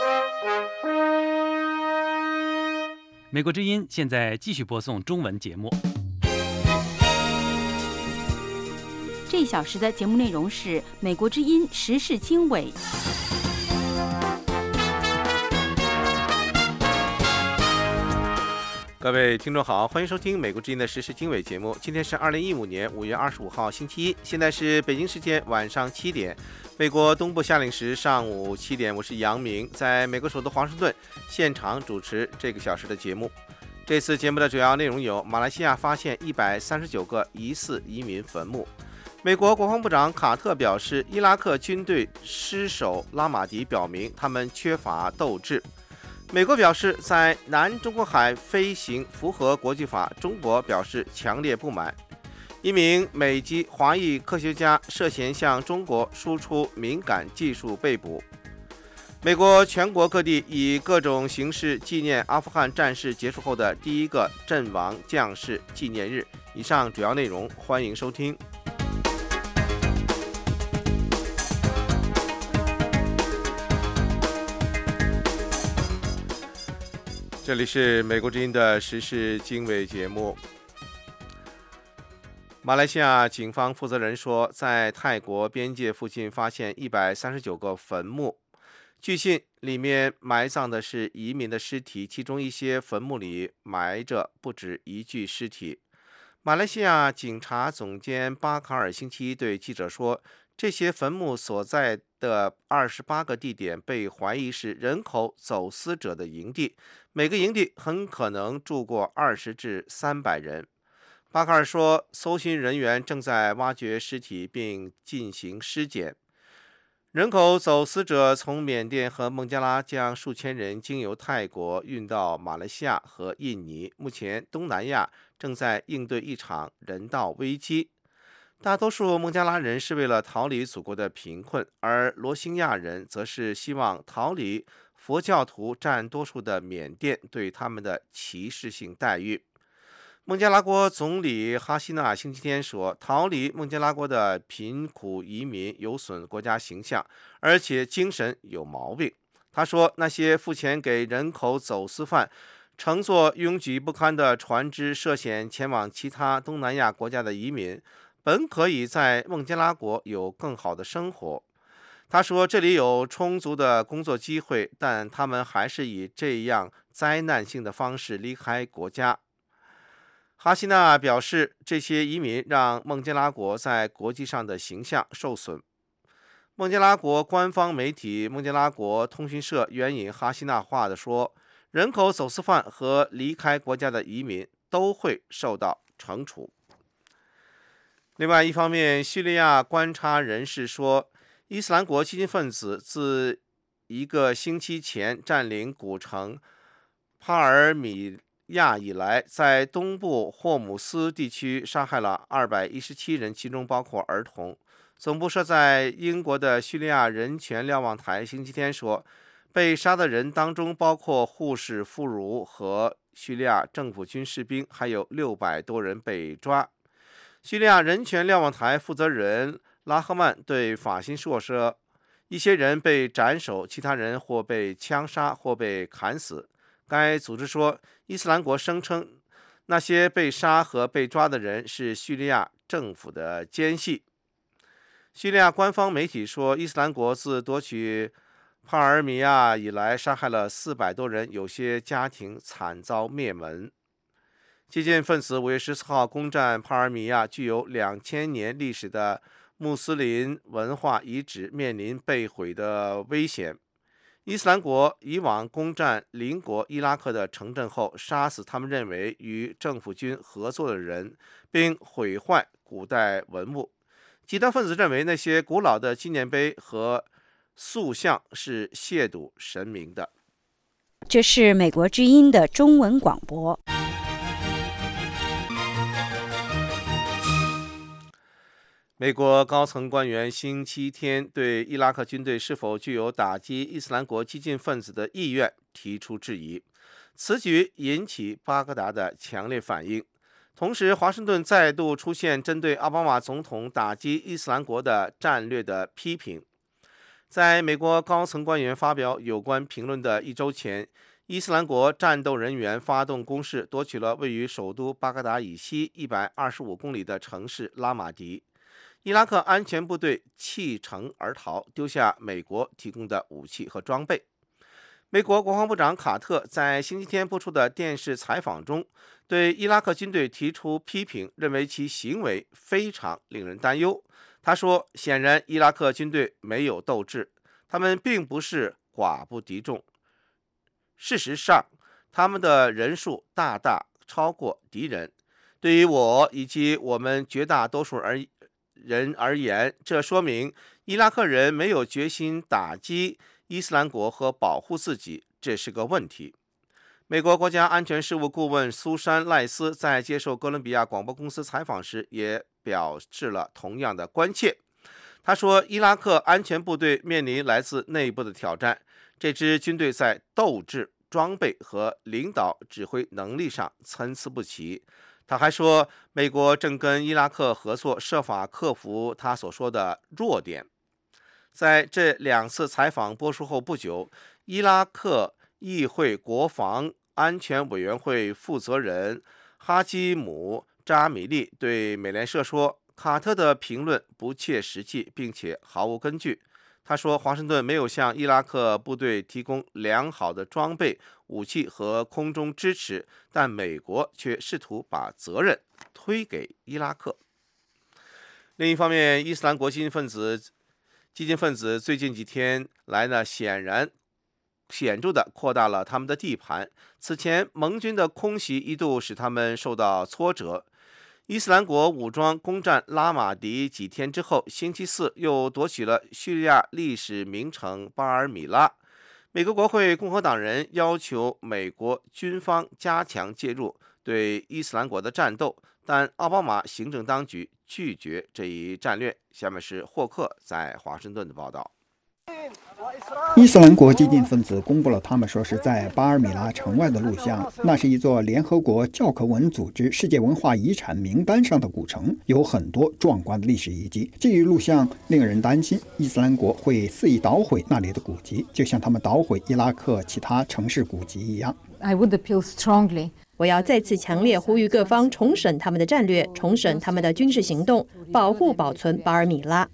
美国之音现在继续播送中文节目。 这一小时的节目内容是美国之音时事经纬。 各位听众好，欢迎收听美国之音的时事经纬节目。今天是2015年5月25号星期一，现在是北京时间晚上7点，美国东部夏令时上午7点。我是杨明，在美国首都华盛顿现场主持这个小时的节目。这次节目的主要内容有：马来西亚发现139个疑似移民坟墓；美国国防部长卡特表示，伊拉克军队失守拉马迪表明他们缺乏斗志；美国表示在南中国海飞行符合国际法，中国表示强烈不满；一名美籍华裔科学家涉嫌向中国输出敏感技术被捕；美国全国各地以各种形式纪念阿富汗战事结束后的第一个阵亡将士纪念日。以上主要内容，欢迎收听。这里是美国之音的时事经纬节目。马来西亚警方负责人说，在泰国边界附近发现139个坟墓，据信里面埋葬的是移民的尸体，其中一些坟墓里埋着不止一具尸体。马来西亚警察总监巴卡尔星期一对记者说，这些坟墓所在的28个地点被怀疑是人口走私者的营地，每个营地很可能住过20至300人。巴卡尔说，搜寻人员正在挖掘尸体并进行尸检。人口走私者从缅甸和孟加拉将数千人经由泰国运到马来西亚和印尼。目前，东南亚正在应对一场人道危机。大多数孟加拉人是为了逃离祖国的贫困，而罗兴亚人则是希望逃离佛教徒占多数的缅甸对他们的歧视性待遇。孟加拉国总理哈希纳星期天说，逃离孟加拉国的贫苦移民有损国家形象，而且精神有毛病。他说，那些付钱给人口走私犯乘坐拥挤不堪的船只涉险前往其他东南亚国家的移民，本可以在孟加拉国有更好的生活。他说，这里有充足的工作机会，但他们还是以这样灾难性的方式离开国家。哈希纳表示，这些移民让孟加拉国在国际上的形象受损。孟加拉国官方媒体孟加拉国通讯社援引哈希纳话的说，人口走私犯和离开国家的移民都会受到惩处。另外一方面，叙利亚观察人士说，伊斯兰国激进分子自1个星期前占领古城帕尔米亚以来，在东部霍姆斯地区杀害了217人，其中包括儿童。总部设在英国的叙利亚人权瞭望台星期天说，被杀的人当中包括护士、妇孺和叙利亚政府军士兵，还有600多人被抓。叙利亚人权瞭望台负责人拉赫曼对法新社说，一些人被斩首，其他人或被枪杀或被砍死。该组织说，伊斯兰国声称那些被杀和被抓的人是叙利亚政府的奸细。叙利亚官方媒体说，伊斯兰国自夺取帕尔米亚以来杀害了400多人，有些家庭惨遭灭门。激进分子5月14号攻占帕尔米亚具有2000年历史的穆斯林文化遗址，面临被毁的危险。伊斯兰国以往攻占邻国伊拉克的城镇后，杀死他们认为与政府军合作的人，并毁坏古代文物。极端分子认为那些古老的纪念碑和塑像是亵渎神明的。 这是美国之音的中文广播。 美国高层官员星期天对伊拉克军队是否具有打击伊斯兰国激进分子的意愿提出质疑，此举引起巴格达的强烈反应。同时，华盛顿再度出现针对奥巴马总统打击伊斯兰国的战略的批评。 在美国高层官员发表有关评论的一周前，伊斯兰国战斗人员发动攻势，夺取了位于首都巴格达以西125公里的城市拉马迪。伊拉克安全部队弃城而逃，丢下美国提供的武器和装备。美国国防部长卡特在星期天播出的电视采访中，对伊拉克军队提出批评，认为其行为非常令人担忧。他说，显然伊拉克军队没有斗志，他们并不是寡不敌众。事实上，他们的人数大大超过敌人。对于我以及我们绝大多数人而言，这说明伊拉克人没有决心打击伊斯兰国和保护自己，这是个问题。美国国家安全事务顾问苏珊·赖斯在接受哥伦比亚广播公司采访时也表示了同样的关切。他说，伊拉克安全部队面临来自内部的挑战，这支军队在斗志、装备和领导指挥能力上参差不齐。他还说，美国正跟伊拉克合作，设法克服他所说的弱点。在这2次采访播出后不久，伊拉克议会国防安全委员会负责人哈基姆·扎米利对美联社说，卡特的评论不切实际，并且毫无根据。他说，华盛顿没有向伊拉克部队提供良好的装备、武器和空中支持，但美国却试图把责任推给伊拉克。另一方面，伊斯兰国激进分子最近几天来呢，显著地扩大了他们的地盘。此前，盟军的空袭一度使他们受到挫折。伊斯兰国武装攻占拉马迪几天之后，星期四又夺取了叙利亚历史名城巴尔米拉。美国国会共和党人要求美国军方加强介入对伊斯兰国的战斗，但奥巴马行政当局拒绝这一战略。下面是霍克在华盛顿的报道。 伊斯兰国激进分子公布了他们说是在巴尔米拉城外的录像，那是一座联合国教科文组织世界文化遗产名单上的古城，有很多壮观的历史遗迹。这一录像令人担心，伊斯兰国会肆意捣毁那里的古迹，就像他们捣毁伊拉克其他城市古迹一样。 我要再次强烈呼吁各方重审他们的战略，重审他们的军事行动，保护保存巴尔米拉。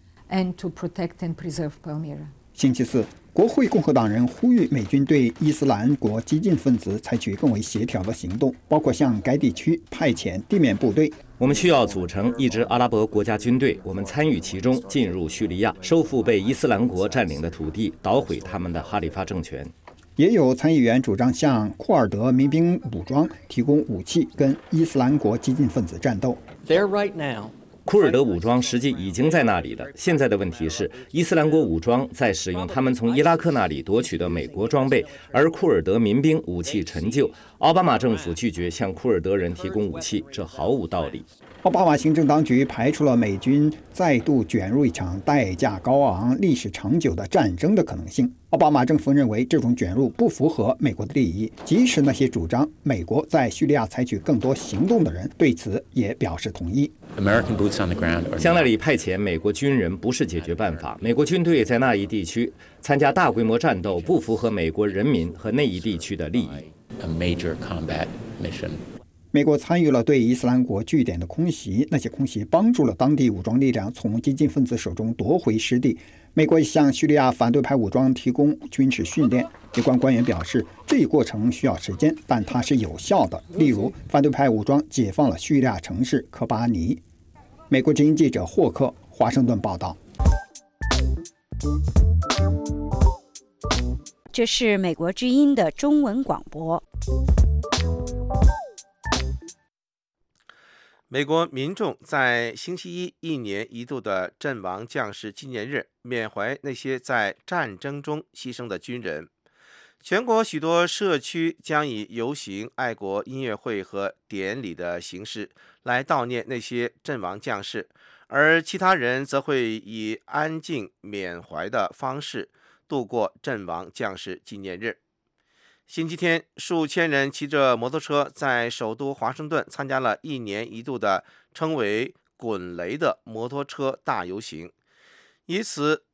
星期四，国会共和党人呼吁美军对伊斯兰国激进分子采取更为协调的行动，包括向该地区派遣地面部队。 我们需要组成一支阿拉伯国家军队，我们参与其中，进入叙利亚，收复被伊斯兰国占领的土地，捣毁他们的哈里发政权。 也有参议员主张向库尔德民兵武装提供武器，跟伊斯兰国激进分子战斗。 库尔德武装实际已经在那里了。现在的问题是，伊斯兰国武装在使用他们从伊拉克那里夺取的美国装备，而库尔德民兵武器陈旧。奥巴马政府拒绝向库尔德人提供武器，这毫无道理。 奥巴马行政当局排除了美军再度卷入一场代价高昂、历史长久的战争的可能性。奥巴马政府认为这种卷入不符合美国的利益，即使那些主张美国在叙利亚采取更多行动的人对此也表示同意。 向那里派遣美国军人不是解决办法。美国军队在那一地区参加大规模战斗，不符合美国人民和那一地区的利益。 美国参与了对伊斯兰国据点的空袭，那些空袭帮助了当地武装力量从激进分子手中夺回失地。美国向叙利亚反对派武装提供军事训练，有关官员表示，这一过程需要时间，但它是有效的。例如，反对派武装解放了叙利亚城市科巴尼。美国之音记者霍克，华盛顿报道。 这是美国之音的中文广播。 美国民众在星期一年一度的阵亡将士纪念日缅怀那些在战争中牺牲的军人。全国许多社区将以游行、爱国音乐会和典礼的形式来悼念那些阵亡将士，而其他人则会以安静缅怀的方式度过阵亡将士纪念日。星期天，数千人骑着摩托车在首都华盛顿参加了一年一度的称为“滚雷”的摩托车大游行，以此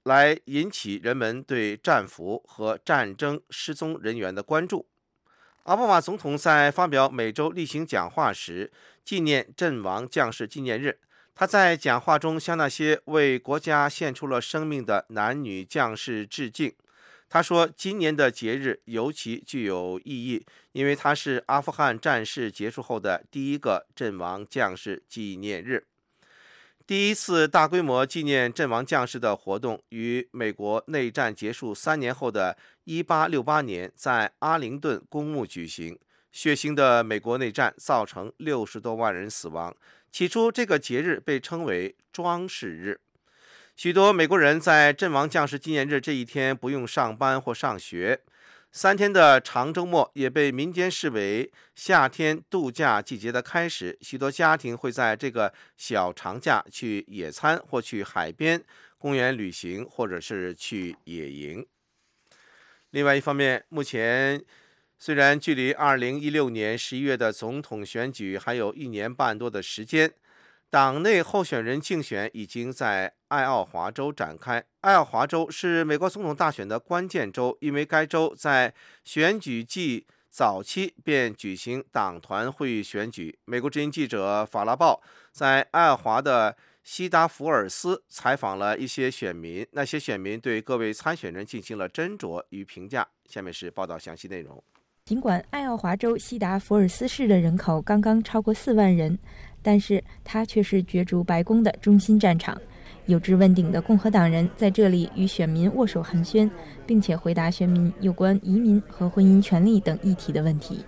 来引起人们对战俘和战争失踪人员的关注。奥巴马总统在发表每周例行讲话时，纪念阵亡将士纪念日。他在讲话中向那些为国家献出了生命的男女将士致敬。他说，今年的节日尤其具有意义，因为它是阿富汗战事结束后的第一个阵亡将士纪念日。第一次大规模纪念阵亡将士的活动于美国内战结束3年后的1868年在阿灵顿公墓举行。血腥的美国内战造成60多万人死亡。起初，这个节日被称为装饰日。许多美国人在阵亡将士纪念日这一天不用上班或上学。3天的长周末也被民间视为夏天度假季节的开始。许多家庭会在这个小长假去野餐，或去海边、公园旅行，或者是去野营。另外一方面，目前虽然距离2016年11月的总统选举还有1年半多的时间，党内候选人竞选已经在爱奥华州展开。爱奥华州是美国总统大选的关键州，因为该州在选举季早期便举行党团会议选举。美国之音记者法拉报在爱奥华的西达福尔斯采访了一些选民，那些选民对各位参选人进行了斟酌与评价。下面是报道详细内容。 尽管爱奥华州西达福尔斯市的人口刚刚超过4万人，但是它却是角逐白宫的中心战场。有志问鼎的共和党人在这里与选民握手寒暄，并且回答选民有关移民和婚姻权利等议题的问题。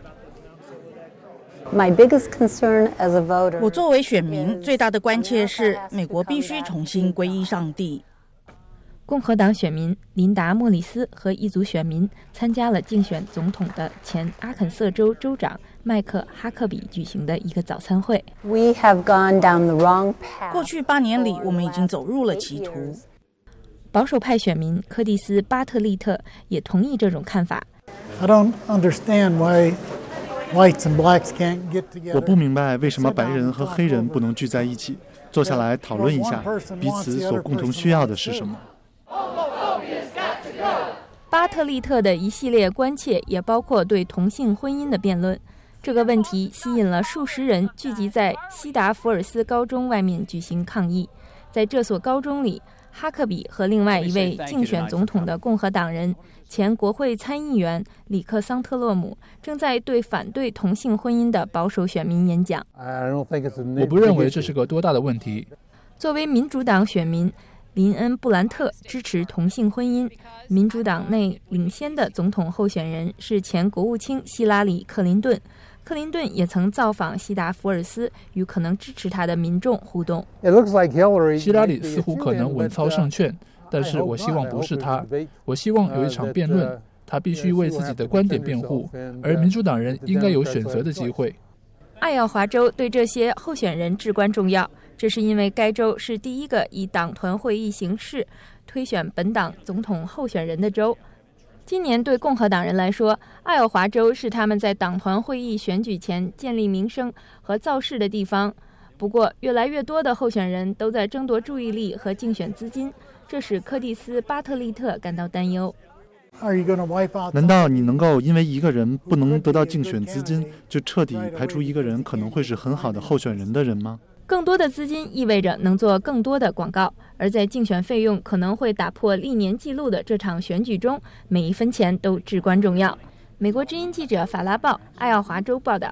我作为选民，最大的关切是美国必须重新皈依上帝。 共和党选民琳达·莫里斯和一组选民参加了竞选总统的前阿肯色州州长麦克·哈克比举行的一个早餐会。 过去8年里，我们已经走入了歧途。 保守派选民柯蒂斯·巴特利特也同意这种看法。 我不明白为什么白人和黑人不能聚在一起，坐下来讨论一下彼此所共同需要的是什么。 巴特利特的一系列关切也包括对同性婚姻的辩论。这个问题吸引了数十人聚集在西达福尔斯高中外面举行抗议。在这所高中里，哈克比和另外一位竞选总统的共和党人、前国会参议员里克桑特洛姆正在对反对同性婚姻的保守选民演讲。 我不认为这是个多大的问题。 作为民主党选民，林恩·布兰特支持同性婚姻。民主党内领先的总统候选人是前国务卿希拉里·克林顿。克林顿也曾造访西达福尔斯，与可能支持他的民众互动。 希拉里似乎可能稳操胜券，但是我希望不是他。我希望有一场辩论，他必须为自己的观点辩护，而民主党人应该有选择的机会。 爱奥华州对这些候选人至关重要，这是因为该州是第一个以党团会议形式推选本党总统候选人的州。今年对共和党人来说，爱奥华州是他们在党团会议选举前建立名声和造势的地方。不过，越来越多的候选人都在争夺注意力和竞选资金，这使柯蒂斯·巴特利特感到担忧。 难道你能够因为一个人不能得到竞选资金，就彻底排除一个人可能会是很好的候选人的人吗？ 更多的资金意味着能做更多的广告，而在竞选费用可能会打破历年纪录的这场选举中，每一分钱都至关重要。美国之音记者法拉报爱奥华州报道。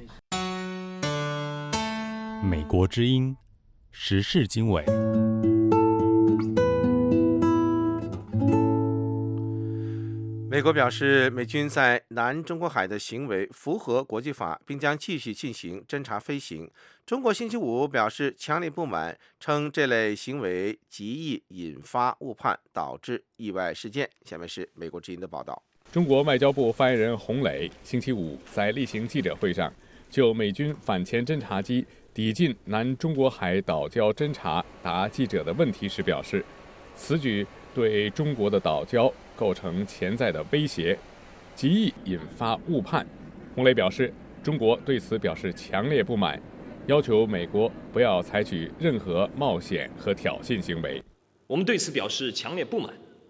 美国之音时事经纬。 美国表示，美军在南中国海的行为符合国际法，并将继续进行侦察飞行。中国星期五表示强烈不满，称这类行为极易引发误判，导致意外事件。下面是美国之音的报道。 中国外交部发言人洪磊星期五在例行记者会上，就美军反潜侦察机抵近南中国海岛礁侦察答记者的问题时表示，此举对中国的岛礁构成潜在的威胁，极易引发误判。洪磊表示，中国对此表示强烈不满，要求美国不要采取任何冒险和挑衅行为。 我们对此表示强烈不满，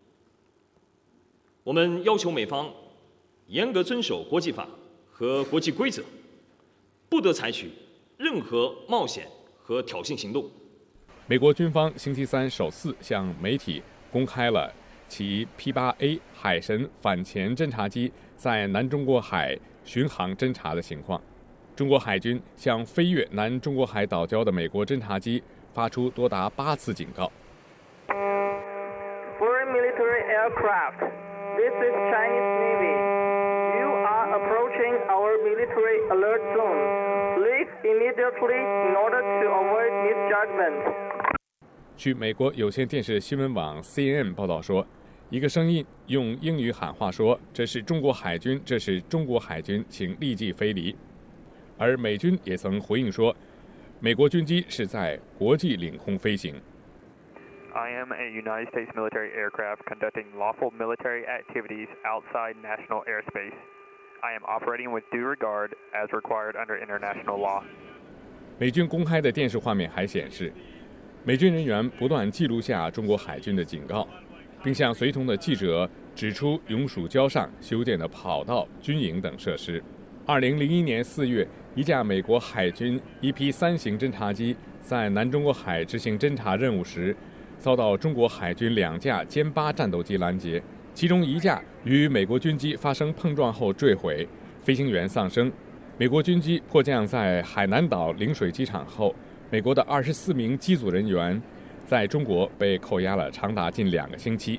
我们要求美方严格遵守国际法和国际规则，不得采取任何冒险和挑衅行动。 美国军方星期三首次向媒体公开了其 P-8A 海神反潜侦察机在南中国海巡航侦察的情况。中国海军向飞越南中国海岛礁的美国侦察机发出多达8次警告。 Foreign military aircraft, this is Chinese Navy. You are approaching our military alert zone. Leave immediately in order to avoid misjudgment. 据美国有线电视新闻网 CNN 报道说，一个声音用英语喊话说：“这是中国海军，这是中国海军，请立即飞离。”而美军也曾回应说，美国军机是在国际领空飞行。 I am a United States military aircraft conducting lawful military activities outside national airspace. I am operating with due regard as required under international law. 美军公开的电视画面还显示，美军人员不断记录下中国海军的警告，并向随同的记者指出永暑礁上修建的跑道、军营等设施。2001年4月，一架美国海军 EP-3型侦察机在南中国海执行侦察任务时，遭到中国海军2架歼8战斗机拦截，其中一架与美国军机发生碰撞后坠毁，飞行员丧生。美国军机迫降在海南岛领水机场后，美国的24名机组人员在中国被扣押了长达近2个星期。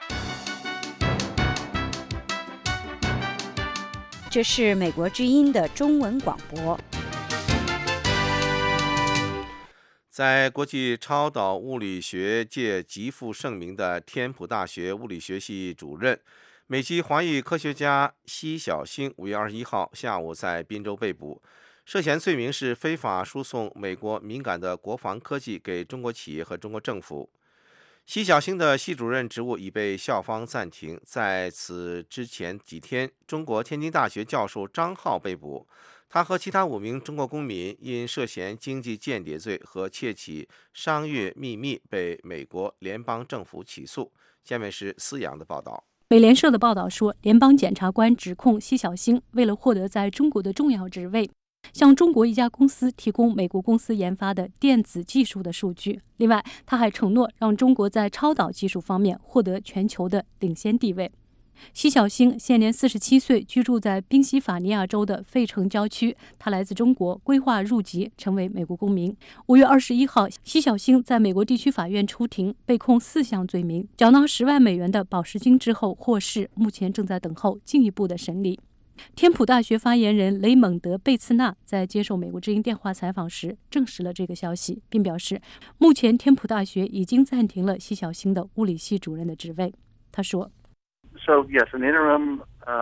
这是美国之音的中文广播。 在国际超导物理学界极负盛名的天普大学物理学系主任、美籍华裔科学家奚晓星5月21号下午在宾州被捕，涉嫌罪名是非法输送美国敏感的国防科技给中国企业和中国政府。奚晓星的系主任职务已被校方暂停。在此之前几天，中国天津大学教授张浩被捕，他和其他5名中国公民因涉嫌经济间谍罪和窃取商业秘密被美国联邦政府起诉。下面是思阳的报道。 美联社的报道说，联邦检察官指控奚晓星为了获得在中国的重要职位，向中国一家公司提供美国公司研发的电子技术的数据。另外，他还承诺让中国在超导技术方面获得全球的领先地位。奚晓星现年47岁，居住在宾夕法尼亚州的费城郊区。他来自中国，规划入籍成为美国公民。5月21号，奚晓星在美国地区法院出庭，被控4项罪名，缴纳10万美元的保释金之后获释，目前正在等候进一步的审理。天普大学发言人雷蒙德·贝茨纳在接受美国之音电话采访时证实了这个消息，并表示，目前天普大学已经暂停了奚晓星的物理系主任的职位。他说 So, yes, an interim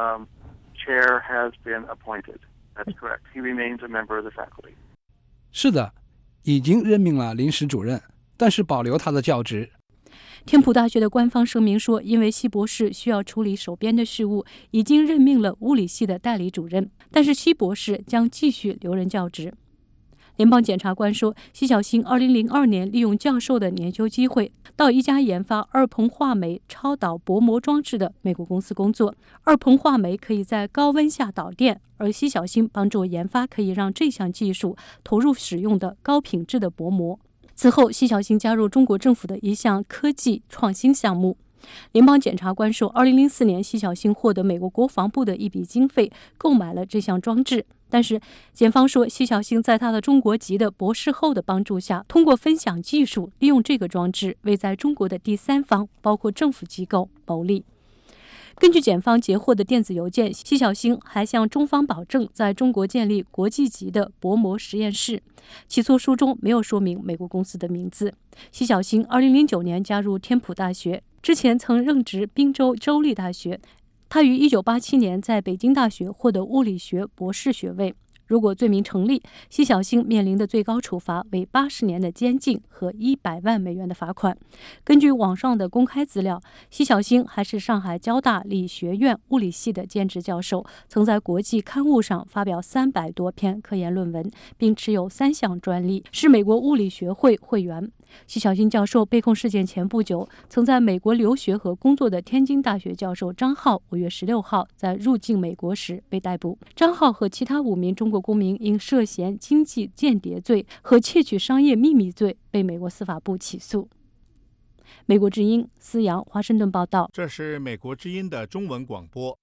chair has been appointed. That's correct. He remains a member of the faculty. 是的，已经任命了临时主任，但是保留他的教职。 天普大学的官方声明说，因为奚博士需要处理手边的事务，已经任命了物理系的代理主任，但是奚博士将继续留任教职。联邦检察官说，奚晓星2002年利用教授的年休机会，到一家研发二硼化酶超导薄膜装置的美国公司工作。二硼化酶可以在高温下导电，而奚晓星帮助研发可以让这项技术投入使用的高品质的薄膜。此后，奚晓星加入中国政府的一项科技创新项目。联邦检察官说，2004年奚晓星获得美国国防部的一笔经费，购买了这项装置。但是检方说，奚晓星在他的中国籍的博士后的帮助下，通过分享技术，利用这个装置为在中国的第三方，包括政府机构牟利。根据检方截获的电子邮件，奚晓星还向中方保证在中国建立国际级的薄膜实验室。起诉书中没有说明美国公司的名字。奚晓星2009年加入天普大学，之前曾任职宾州州立大学。他于1987年在北京大学获得物理学博士学位。如果罪名成立，奚晓星面临的最高处罚为80年的监禁和100万美元的罚款。根据网上的公开资料，奚晓星还是上海交大理学院物理系的兼职教授，曾在国际刊物上发表300多篇科研论文，并持有3项专利，是美国物理学会会员。 徐小新教授被控事件前不久，曾在美国留学和工作的天津大学教授张浩5月16号在入境美国时被逮捕。张浩和其他5名中国公民因涉嫌经济间谍罪和窃取商业秘密罪被美国司法部起诉。美国之音思阳华盛顿报道。 这是美国之音的中文广播。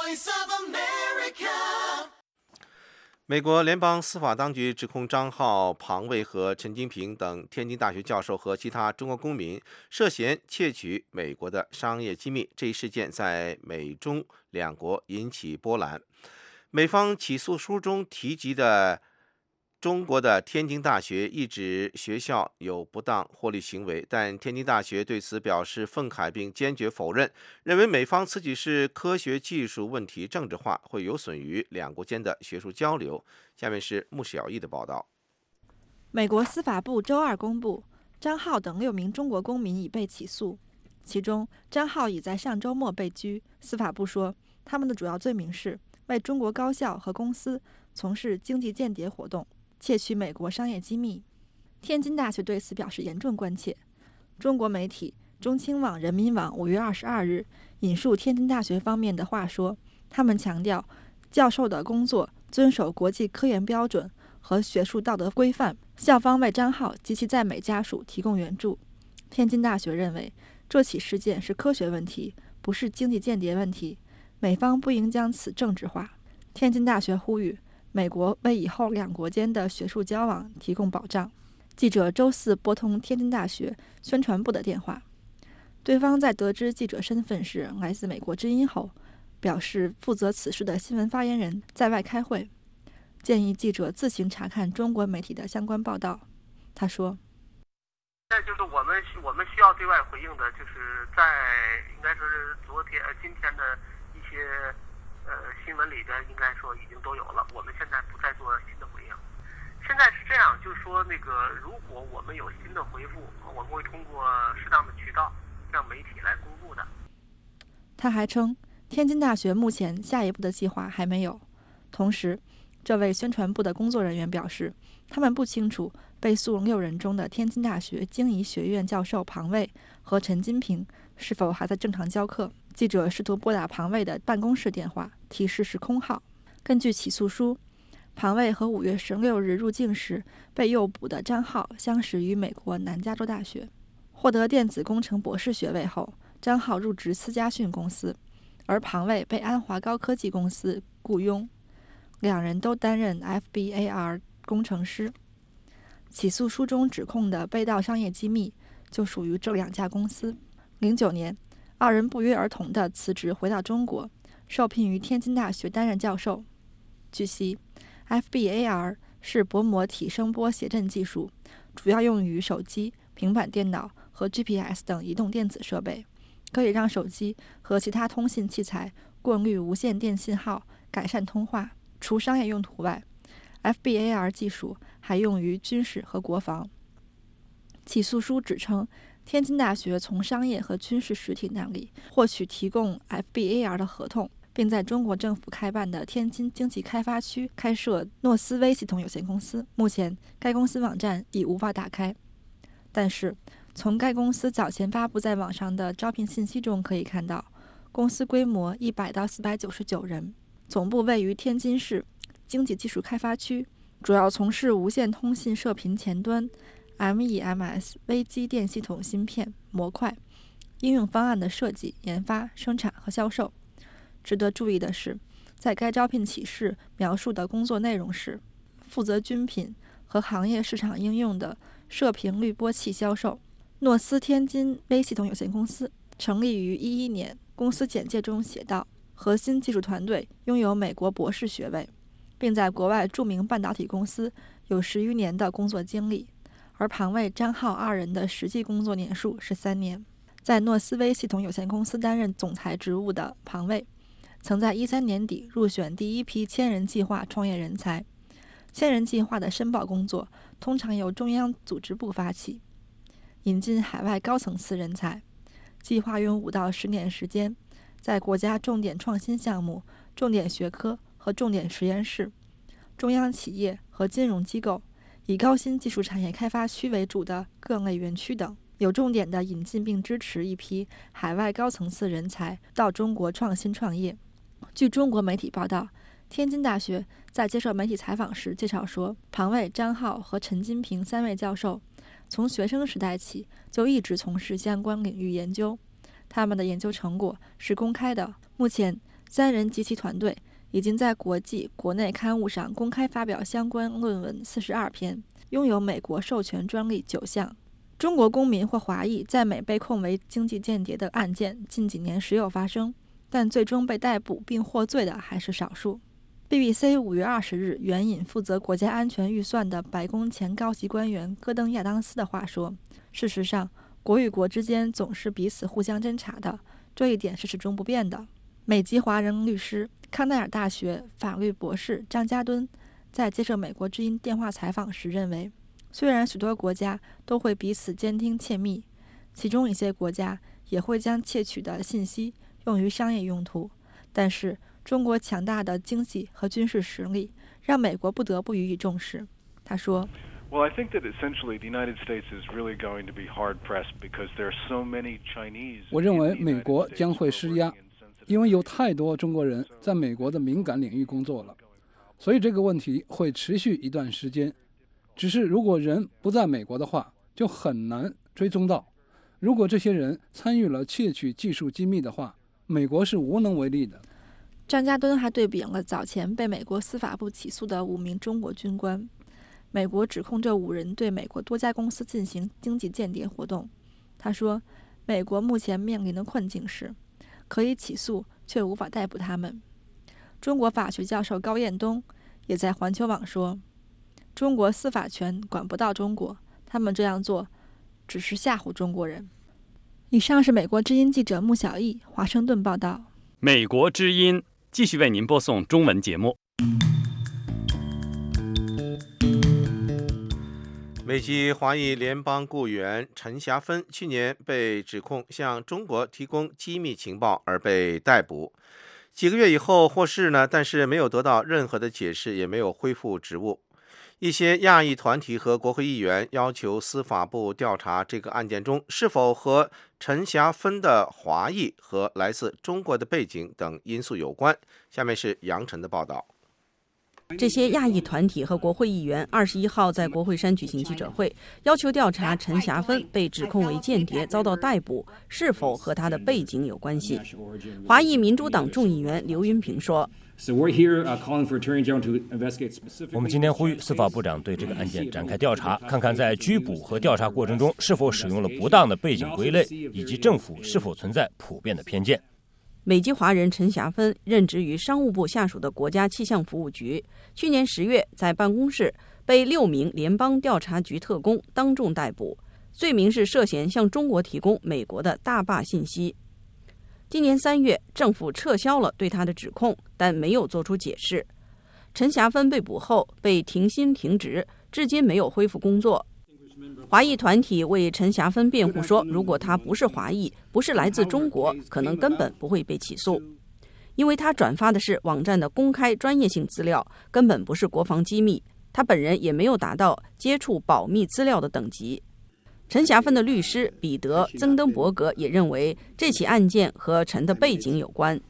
美国联邦司法当局指控张浩、庞卫和陈金平等天津大学教授和其他中国公民涉嫌窃取美国的商业机密。这一事件在美中两国引起波澜。美方起诉书中提及的中国的天津大学一指学校有不当获利行为，但天津大学对此表示愤慨并坚决否认，认为美方此举是科学技术问题政治化，会有损于两国间的学术交流。下面是穆小艺的报道。 美国司法部周二公布，张浩等6名中国公民已被起诉，其中张浩已在上周末被拘。司法部说，他们的主要罪名是为中国高校和公司从事经济间谍活动，窃取美国商业机密。天津大学对此表示严重关切。中国媒体中青网、人民网5月22日引述天津大学方面的话说，他们强调教授的工作遵守国际科研标准和学术道德规范，校方为张浩及其在美家属提供援助。天津大学认为这起事件是科学问题，不是经济间谍问题，美方不应将此政治化。天津大学呼吁美国为以后两国间的学术交往提供保障。记者周四拨通天津大学宣传部的电话，对方在得知记者身份是来自美国之音后，表示负责此事的新闻发言人在外开会，建议记者自行查看中国媒体的相关报道。他说：“ 那就是我们需要对外回应的，就是在应该说是今天的一些新闻里边，应该说已经都有了。我们现在不再做新的回应。现在是这样，就是说如果我们有新的回复，我们会通过适当的渠道让媒体来公布的。” 他还称，天津大学目前下一步的计划还没有。同时，这位宣传部的工作人员表示，他们不清楚被诉6人中的天津大学经济学院教授庞卫和陈金平是否还在正常教课。记者试图拨打庞卫的办公室电话，提示是空号。根据起诉书，庞卫和5月16日入境时被诱捕的张浩相识于美国南加州大学。获得电子工程博士学位后，张浩入职思佳讯公司，而庞卫被安华高科技公司雇佣，两人都担任 FBAR 工程师。起诉书中指控的被盗商业机密就属于这2家公司。09年，2人不约而同地辞职回到中国，受聘于天津大学担任教授。据悉 FBAR 是薄膜体声波谐振技术，主要用于手机、平板电脑和 GPS 等移动电子设备，可以让手机和其他通信器材过滤无线电信号，改善通话。除商业用途外， FBAR 技术还用于军事和国防。起诉书指称，天津大学从商业和军事实体那里获取提供 FBAR 的合同，并在中国政府开办的天津经济开发区开设诺斯威系统有限公司。目前该公司网站已无法打开，但是从该公司早前发布在网上的招聘信息中可以看到，公司规模100到499人，总部位于天津市经济技术开发区，主要从事无线通信射频前端 MEMS 微机电系统芯片、模块、应用方案的设计、研发、生产和销售。值得注意的是，在该招聘启事描述的工作内容是负责军品和行业市场应用的射频滤波器销售。诺斯天津微系统有限公司成立于2011年，公司简介中写道，核心技术团队拥有美国博士学位，并在国外著名半导体公司有10余年的工作经历，而庞卫、张浩2人的实际工作年数是3年。在诺斯威系统有限公司担任总裁职务的庞卫，曾在2013年底入选第一批千人计划创业人才。千人计划的申报工作通常由中央组织部发起，引进海外高层次人才。计划用5到10年时间，在国家重点创新项目、重点学科和重点实验室、中央企业和金融机构，以高新技术产业开发区为主的各类园区等，有重点地引进并支持一批海外高层次人才到中国创新创业。据中国媒体报道，天津大学在接受媒体采访时介绍说，庞卫、张浩和陈金平3位教授从学生时代起就一直从事相关领域研究，他们的研究成果是公开的。目前3人及其团队已经在国际、国内刊物上公开发表相关论文42篇，拥有美国授权专利9项。中国公民或华裔在美被控为经济间谍的案件近几年时有发生，但最终被逮捕并获罪的还是少数。BBC 5月20日援引负责国家安全预算的白宫前高级官员戈登·亚当斯的话说，事实上，国与国之间总是彼此互相侦查的，这一点是始终不变的。美籍华人律师、康奈尔大学法律博士张家敦在接受美国之音电话采访时认为，虽然许多国家都会彼此监听窃密，其中一些国家也会将窃取的信息用于商业用途，但是中国强大的经济和军事实力让美国不得不予以重视。他说 Well, I think that essentially the United States is really going to be hard-pressed because there are so many Chinese. 我认为美国将会施压，因为有太多中国人在美国的敏感领域工作了，所以这个问题会持续一段时间。只是如果人不在美国的话，就很难追踪到。如果这些人参与了窃取技术机密的话，美国是无能为力的。 张家敦还对比了早前被美国司法部起诉的5名中国军官。美国指控这5人对美国多家公司进行经济间谍活动。他说，美国目前面临的困境是，可以起诉却无法逮捕他们。中国法学教授高彦东也在环球网说，中国司法权管不到中国，他们这样做只是吓唬中国人。以上是美国之音记者穆小艺华盛顿报道。 美国之音继续为您播送中文节目。 美籍华裔联邦雇员陈霞芬去年被指控向中国提供机密情报而被逮捕，几个月以后获释呢，但是没有得到任何的解释，也没有恢复职务。一些亚裔团体和国会议员要求司法部调查这个案件中是否和陈霞芬的华裔和来自中国的背景等因素有关。下面是杨晨的报道。 这些亚裔团体和国会议员21号在国会山举行记者会，要求调查陈霞芬被指控为间谍遭到逮捕是否和他的背景有关系。华裔民主党众议员刘云平说， 我们今天呼吁司法部长对这个案件展开调查，看看在拘捕和调查过程中是否使用了不当的背景归类，以及政府是否存在普遍的偏见。 美籍华人陈霞芬任职于商务部下属的国家气象服务局，去年10月在办公室被6名联邦调查局特工当众逮捕，罪名是涉嫌向中国提供美国的大坝信息。今年3月，政府撤销了对他的指控，但没有做出解释。陈霞芬被捕后被停薪停职，至今没有恢复工作。华裔团体为陈霞芬辩护说，如果他不是华裔，不是来自中国，可能根本不会被起诉，因为他转发的是网站的公开专业性资料，根本不是国防机密，他本人也没有达到接触保密资料的等级。陈霞芬的律师彼得·曾登伯格也认为，这起案件和陈的背景有关。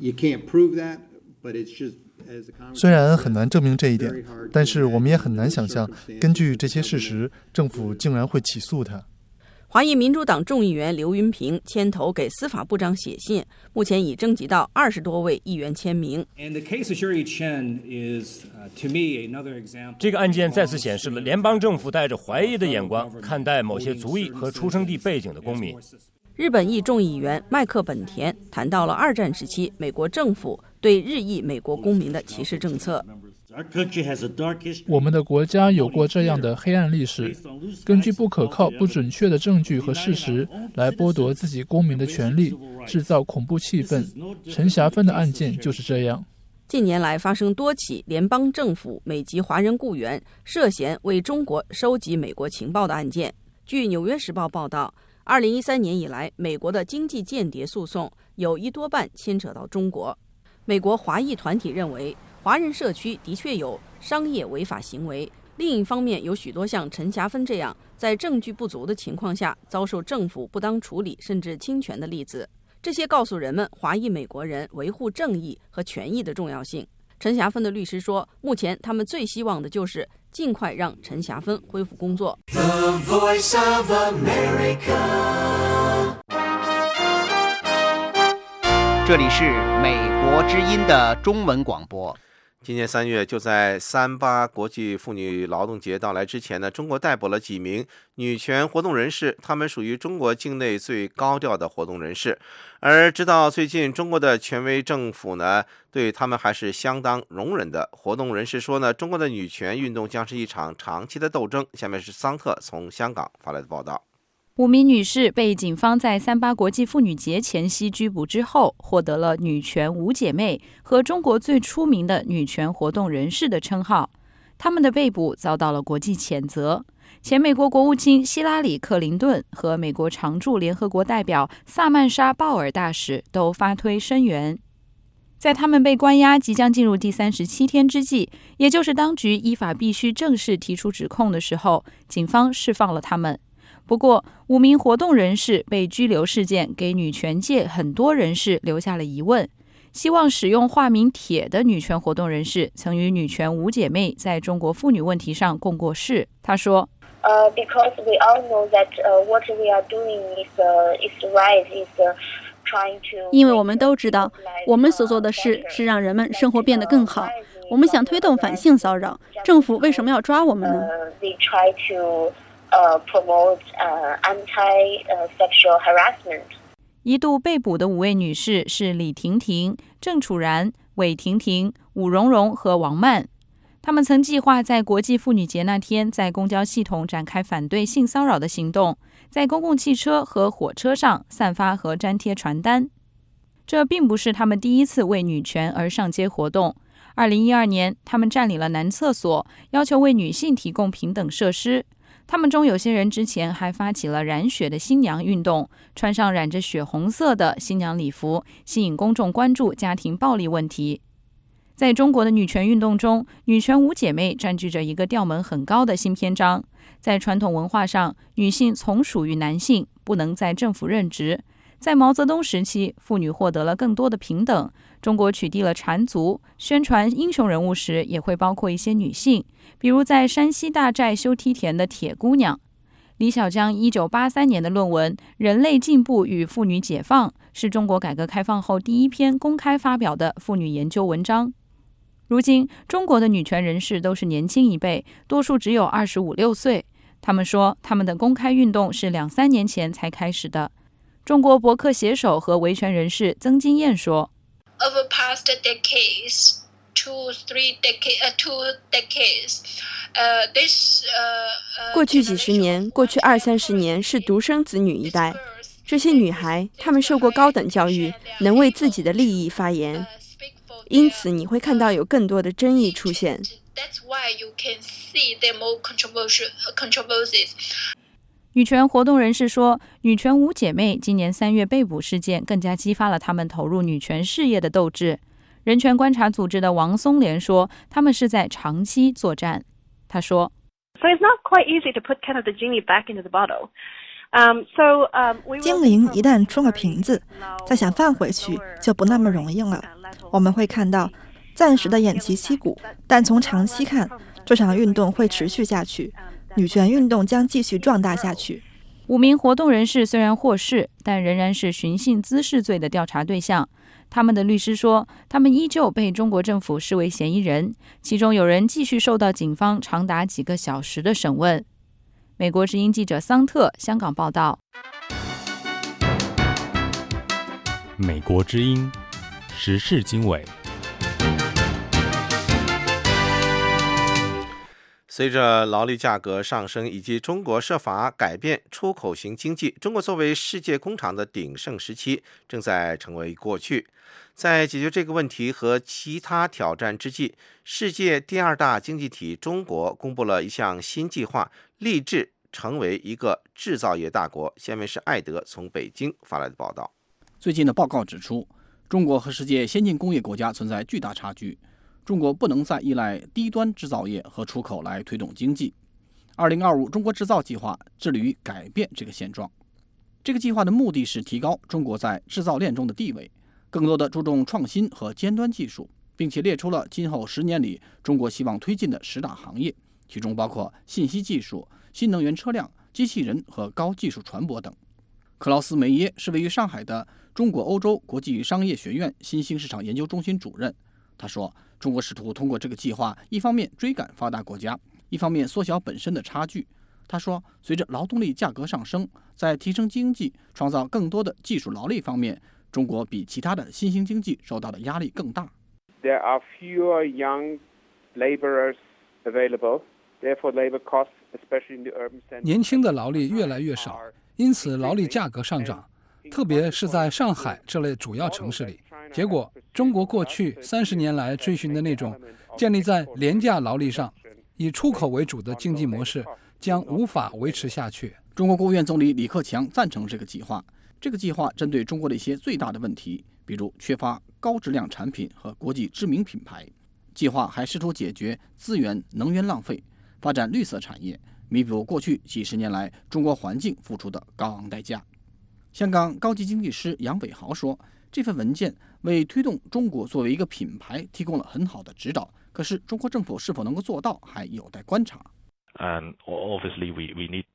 虽然很难证明这一点，但是我们也很难想象，根据这些事实，政府竟然会起诉他。 华裔民主党众议员刘云平牵头给司法部长写信，目前已征集到20多位议员签名。 这个案件再次显示了联邦政府带着怀疑的眼光看待某些族裔和出生地背景的公民。 日本裔众议员麦克本田谈到了2战时期美国政府对日裔美国公民的歧视政策。 我们的国家有过这样的黑暗历史，根据不可靠、不准确的证据和事实来剥夺自己公民的权利，制造恐怖气氛。陈霞芬的案件就是这样。 近年来发生多起联邦政府美籍华人雇员涉嫌为中国收集美国情报的案件。据《纽约时报》报道，2013年以来，美国的经济间谍诉讼有1多半牵扯到中国。美国华裔团体认为，华人社区的确有商业违法行为， 另一方面，有许多像陈霞芬这样在证据不足的情况下遭受政府不当处理甚至侵权的例子。这些告诉人们华裔美国人维护正义和权益的重要性。陈霞芬的律师说，目前他们最希望的就是尽快让陈霞芬恢复工作。 The Voice of America。 这里是美国之音的中文广播。 今年3月，就在38国际妇女劳动节到来之前呢，中国逮捕了几名女权活动人士，他们属于中国境内最高调的活动人士。而直到最近，中国的权威政府呢，对他们还是相当容忍的。活动人士说呢，中国的女权运动将是一场长期的斗争。下面是桑特从香港发来的报道。 5名女士被警方在38国际妇女节前夕拘捕之后，获得了女权五姐妹和中国最出名的女权活动人士的称号。她们的被捕遭到了国际谴责。前美国国务卿希拉里·克林顿和美国常驻联合国代表萨曼莎·鲍尔大使都发推声援。在他们被关押即将进入第37天之际，也就是当局依法必须正式提出指控的时候，警方释放了他们。不过，5名活动人士被拘留事件给女权界很多人士留下了疑问。希望使用化名铁的女权活动人士曾与女权五姐妹在中国妇女问题上共过事。她说 ：“Because we all know that what we are doing is right, is trying to。” 因为我们都知道，我们所做的事是让人们生活变得更好。我们想推动反性骚扰，政府为什么要抓我们呢 ？They try to promote anti-sexual harassment。 一度被捕的5位女士是李婷婷、郑楚然、韦婷婷、武荣荣和王曼。她们曾计划在国际妇女节那天在公交系统展开反对性骚扰的行动，在公共汽车和火车上散发和粘贴传单。这并不是她们第一次为女权而上街活动。2012年，她们占领了男厕所，要求为女性提供平等设施。他们中有些人之前还发起了染血的新娘运动，穿上染着血红色的新娘礼服，吸引公众关注家庭暴力问题。在中国的女权运动中，女权五姐妹占据着一个调门很高的新篇章。在传统文化上，女性从属于男性，不能在政府任职。在毛泽东时期，妇女获得了更多的平等。中国取缔了缠足，宣传英雄人物时也会包括一些女性，比如在山西大寨修梯田的铁姑娘。李小江1983年的论文《人类进步与妇女解放》是中国改革开放后第一篇公开发表的妇女研究文章。如今，中国的女权人士都是年轻一辈，多数只有25、26岁。他们说，他们的公开运动是2-3年前才开始的。中国博客写手和维权人士曾金燕说 ：“Over past decades, two decades, this 过去几十年，过去20-30年是独生子女一代。这些女孩，她们受过高等教育，能为自己的利益发言，因此你会看到有更多的争议出现。” That's why you can see the more controversies. 女权活动人士说，女权五姐妹今年3月被捕事件更加激发了她们投入女权事业的斗志。人权观察组织的王松莲说，她们是在长期作战。她说 ：“So it's not quite easy to put kind of the genie back into the bottle.” 精灵一旦出了瓶子，再想放回去就不那么容易了。我们会看到暂时的偃旗息鼓，但从长期看，这场运动会持续下去，女权运动将继续壮大下去。 5名活动人士虽然获释，但仍然是寻衅滋事罪的调查对象。他们的律师说，他们依旧被中国政府视为嫌疑人，其中有人继续受到警方长达几个小时的审问。美国之音记者桑特，香港报道。 美国之音时事经纬。 随着劳力价格上升以及中国设法改变出口型经济，中国作为世界工厂的鼎盛时期正在成为过去。在解决这个问题和其他挑战之际，世界第2大经济体中国公布了一项新计划，立志成为一个制造业大国。下面是艾德从北京发来的报道。 最近的报告指出，中国和世界先进工业国家存在巨大差距。 中国不能再依赖低端制造业和出口来推动经济。2025中国制造计划致力于改变这个现状。这个计划的目的是提高中国在制造链中的地位，更多的注重创新和尖端技术，并且列出了今后10年里中国希望推进的10大行业，其中包括信息技术、新能源车辆、机器人和高技术船舶等。克劳斯·梅耶是位于上海的中国欧洲国际商业学院新兴市场研究中心主任。他说，中国试图通过这个计划，一方面追赶发达国家，一方面缩小本身的差距。他说，随着劳动力价格上升，在提升经济、创造更多的技术劳力方面，中国比其他的新兴经济受到的压力更大。 There are fewer young laborers available, therefore labor costs, especially in the urban centers. 年轻的劳力越来越少，因此劳力价格上涨，特别是在上海这类主要城市里。结果，中国过去30年来追寻的那种建立在廉价劳力上、以出口为主的经济模式将无法维持下去。 中国国务院总理李克强赞成这个计划。这个计划针对中国的一些最大的问题，比如缺乏高质量产品和国际知名品牌。计划还试图解决资源能源浪费，发展绿色产业，弥补过去几十年来中国环境付出的高昂代价。香港高级经济师杨伟豪说，这份文件为推动中国作为一个品牌提供了很好的指导，可是中国政府是否能够做到，还有待观察。 Obviously, we need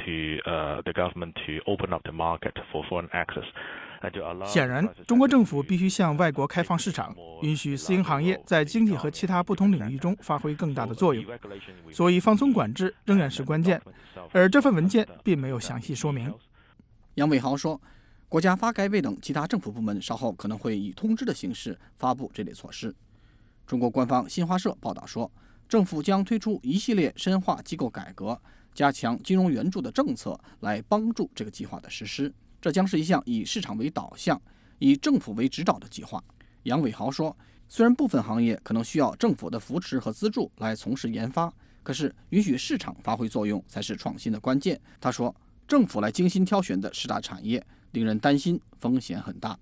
the government to open up the market for foreign access. 显然，中国政府必须向外国开放市场，允许私营行业在经济和其他不同领域中发挥更大的作用。所以，放松管制仍然是关键，而这份文件并没有详细说明。 杨伟豪说，国家发改委等其他政府部门稍后可能会以通知的形式发布这类措施。中国官方新华社报道说，政府将推出一系列深化机构改革、加强金融援助的政策来帮助这个计划的实施。这将是一项以市场为导向、以政府为指导的计划。杨伟豪说，虽然部分行业可能需要政府的扶持和资助来从事研发，可是允许市场发挥作用才是创新的关键。他说，政府来精心挑选的10大产业令人担心，风险很大。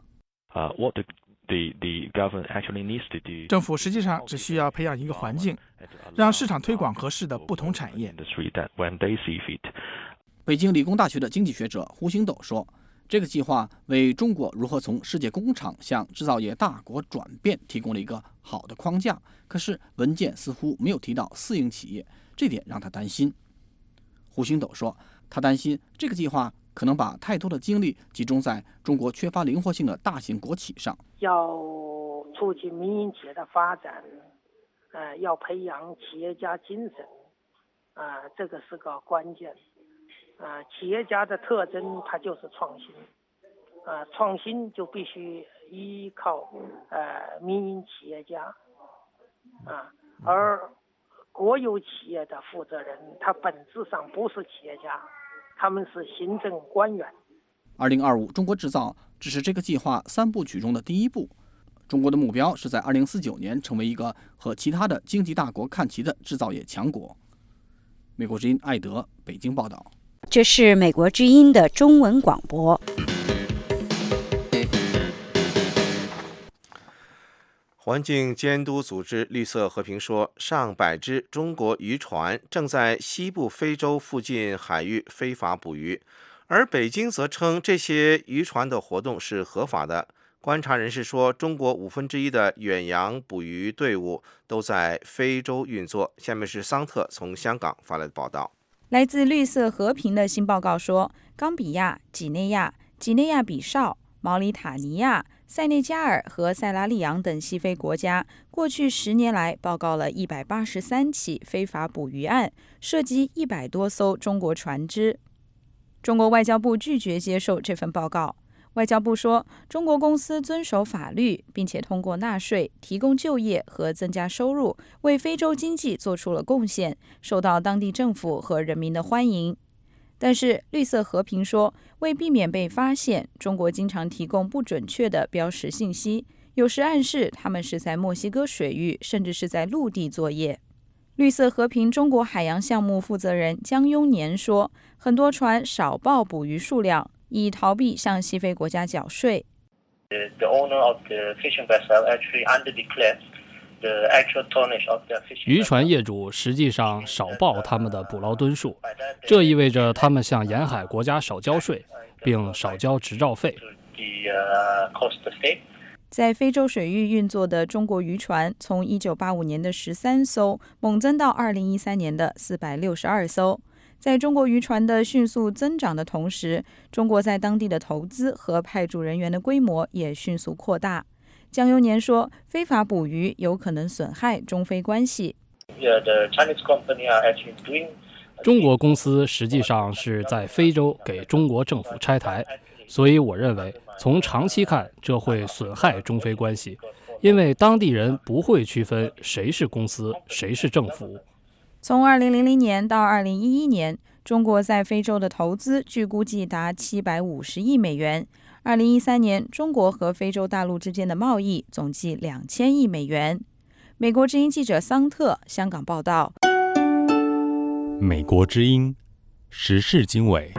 政府实际上只需要培养一个环境，让市场推广合适的不同产业。 北京理工大学的经济学者胡星斗说，这个计划为中国如何从世界工厂向制造业大国转变提供了一个好的框架。可是文件似乎没有提到私营企业，这点让他担心。胡星斗说，他担心这个计划可能把太多的精力集中在中国缺乏灵活性的大型国企上。 要促进民营企业的发展，要培养企业家精神，这个是个关键。企业家的特征它就是创新，创新就必须依靠民营企业家，而国有企业的负责人他本质上不是企业家，他们是行政官员。 2025中国制造只是这个计划3部曲中的第一步。中国的目标是在2049年成为一个和其他的经济大国看齐的制造业强国。美国之音艾德北京报道。 这是美国之音的中文广播。 环境监督组织绿色和平说，上百只中国渔船正在西部非洲附近海域非法捕鱼，而北京则称这些渔船的活动是合法的。观察人士说，中国1/5的远洋捕鱼队伍都在非洲运作。下面是桑特从香港发来的报道。 来自绿色和平的新报告说，冈比亚、几内亚、几内亚比绍、毛里塔尼亚、塞内加尔和塞拉利昂等西非国家过去10年来报告了183起非法捕鱼案，涉及100多艘中国船只。中国外交部拒绝接受这份报告。外交部说，中国公司遵守法律，并且通过纳税、提供就业和增加收入，为非洲经济做出了贡献，受到当地政府和人民的欢迎。但是绿色和平说，为避免被发现，中国经常提供不准确的标识信息，有时暗示他们是在墨西哥水域，甚至是在陆地作业。绿色和平中国海洋项目负责人江雍年说，很多船少报捕鱼数量，以逃避向西非国家缴税。 The owner of the fishing vessel actually underdeclared 渔船业主实际上少报他们的捕捞吨数，这意味着他们向沿海国家少交税，并少交执照费。 在非洲水域运作的中国渔船，从1985年的13艘猛增到2013年的462艘。在中国渔船的迅速增长的同时，中国在当地的投资和派驻人员的规模也迅速扩大。江永年说，非法捕鱼有可能损害中非关系。 中国公司实际上是在非洲给中国政府拆台，所以我认为从长期看，这会损害中非关系，因为当地人不会区分谁是公司，谁是政府。 从2000年到2011年，中国在非洲的投资据估计达750亿美元。2013年，中国和非洲大陆之间的贸易总计2000亿美元。美国之音记者桑特香港报道。 美国之音时事经纬。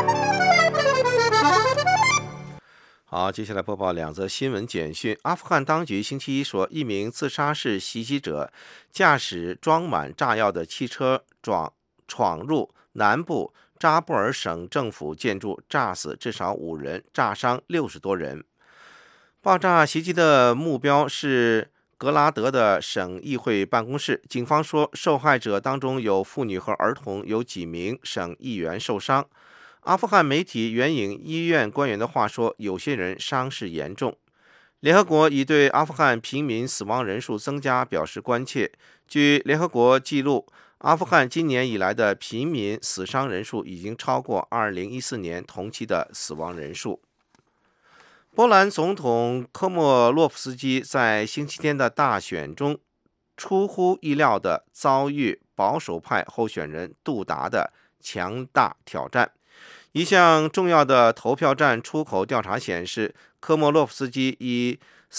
好，接下来播报2则新闻简讯。阿富汗当局星期一说，一名自杀式袭击者驾驶装满炸药的汽车闯入南部扎布尔省政府建筑，炸死至少5人，炸伤60多人。爆炸袭击的目标是格拉德的省议会办公室。警方说，受害者当中有妇女和儿童，有几名省议员受伤。阿富汗媒体援引医院官员的话说，有些人伤势严重。联合国已对阿富汗平民死亡人数增加表示关切。据联合国记录，阿富汗今年以来的平民死伤人数已经超过2014年同期的死亡人数。波兰总统科莫洛夫斯基在星期天的大选中出乎意料地遭遇保守派候选人杜达的强大挑战。一项重要的投票站出口调查显示，科莫洛夫斯基以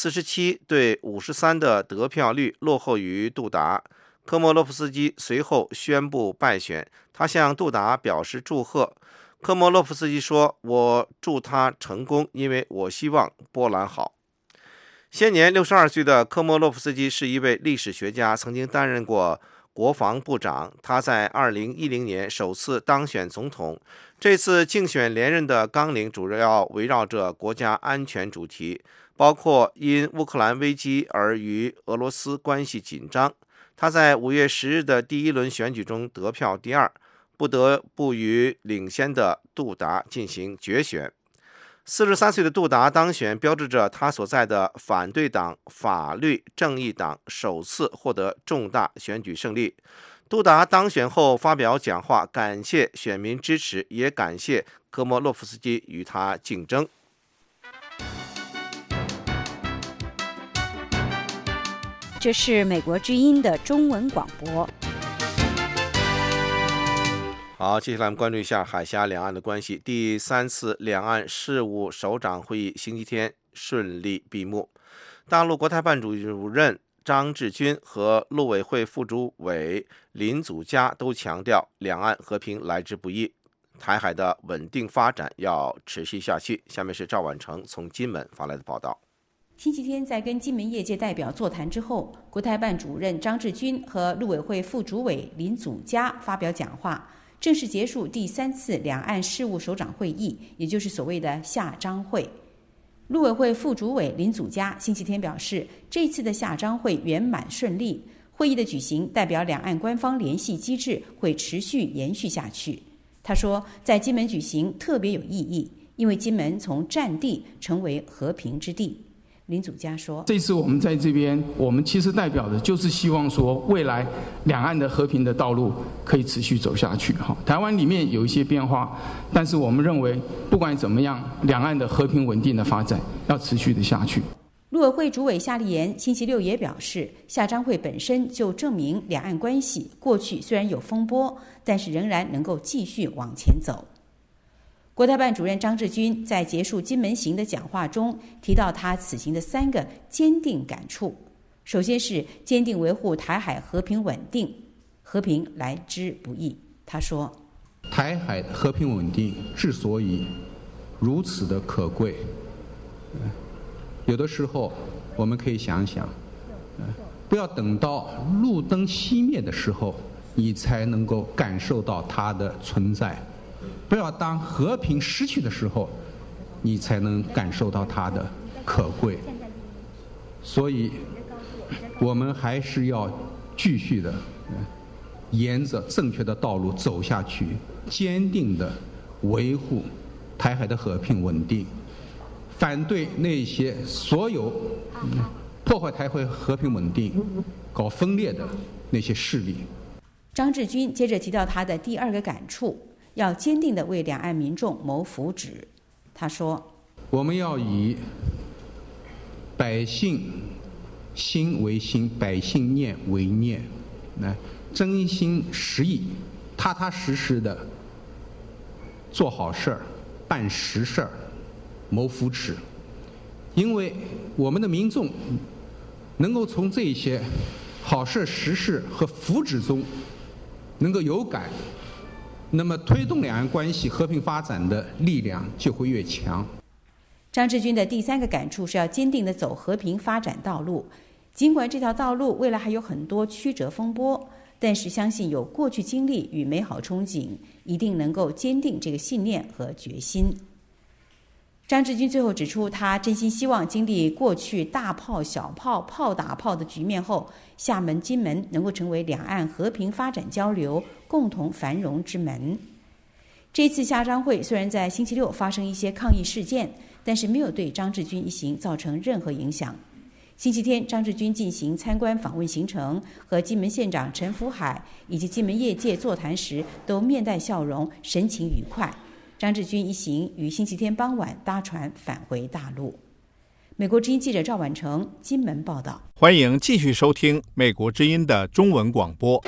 47对53的得票率落后于杜达。科莫洛夫斯基随后宣布败选，他向杜达表示祝贺。科莫洛夫斯基说：“我祝他成功，因为我希望波兰好。”现年62岁的科莫洛夫斯基是一位历史学家，曾经担任过国防部长。他在2010年首次当选总统。这次竞选连任的纲领主要围绕着国家安全主题，包括因乌克兰危机而与俄罗斯关系紧张。他在5月10日的第1轮选举中得票第2，不得不与领先的杜达进行决选。43岁的杜达当选，标志着他所在的反对党法律正义党首次获得重大选举胜利。杜达当选后发表讲话，感谢选民支持，也感谢科莫洛夫斯基与他竞争。 这是美国之音的中文广播。 好，接下来我们关注一下海峡两岸的关系。第3次两岸事务首长会议星期天顺利闭幕。大陆国台办主任张志军和陆委会副主委林祖嘉都强调，两岸和平来之不易，台海的稳定发展要持续下去。下面是赵婉成从金门发来的报道。 星期天在跟金门业界代表座谈之后，国台办主任张志军和陆委会副主委林祖嘉发表讲话，正式结束第3次两岸事务首长会议，也就是所谓的下章会。陆委会副主委林祖嘉星期天表示，这次的下章会圆满顺利，会议的举行代表两岸官方联系机制会持续延续下去。他说，在金门举行特别有意义，因为金门从战地成为和平之地。林祖嘉说， 这次我们在这边，我们其实代表的就是希望说，未来两岸的和平的道路可以持续走下去。台湾里面有一些变化，但是我们认为不管怎么样，两岸的和平稳定的发展要持续的下去。 陆委会主委夏立言星期六也表示，下章会本身就证明两岸关系过去虽然有风波，但是仍然能够继续往前走。国台办主任张志军在结束金门行的讲话中提到他此行的3个坚定感触。首先是坚定维护台海和平稳定，和平来之不易。他说， 台海和平稳定之所以如此的可贵，有的时候我们可以想想， 不要等到路灯熄灭的时候，你才能够感受到它的存在；不要当和平失去的时候，你才能感受到它的可贵。所以，我们还是要继续的沿着正确的道路走下去，坚定地维护台海的和平稳定，反对那些所有破坏台海和平稳定、搞分裂的那些势力。 张志军接着提到他的第二个感触，要坚定地为两岸民众谋福祉。他说：“ 我们要以百姓心为心，百姓念为念，真心实意、踏踏实实的做好事儿、办实事儿、谋福祉。因为我们的民众能够从这些好事、实事和福祉中能够有感，那么推动两岸关系和平发展的力量就会越强。” 张志军的第三个感触是要坚定地走和平发展道路，尽管这条道路未来还有很多曲折风波，但是相信有过去经历与美好憧憬，一定能够坚定这个信念和决心。张志军最后指出，他真心希望经历过去大炮、小炮、炮打炮的局面后，厦门、金门能够成为两岸和平发展交流、共同繁荣之门。这次厦张会虽然在星期六发生一些抗议事件，但是没有对张志军一行造成任何影响。星期天，张志军进行参观访问行程，和金门县长陈福海以及金门业界座谈时，都面带笑容，神情愉快。张志军一行于星期天傍晚搭船返回大陆。美国之音记者赵婉成金门报道。 欢迎继续收听美国之音的中文广播。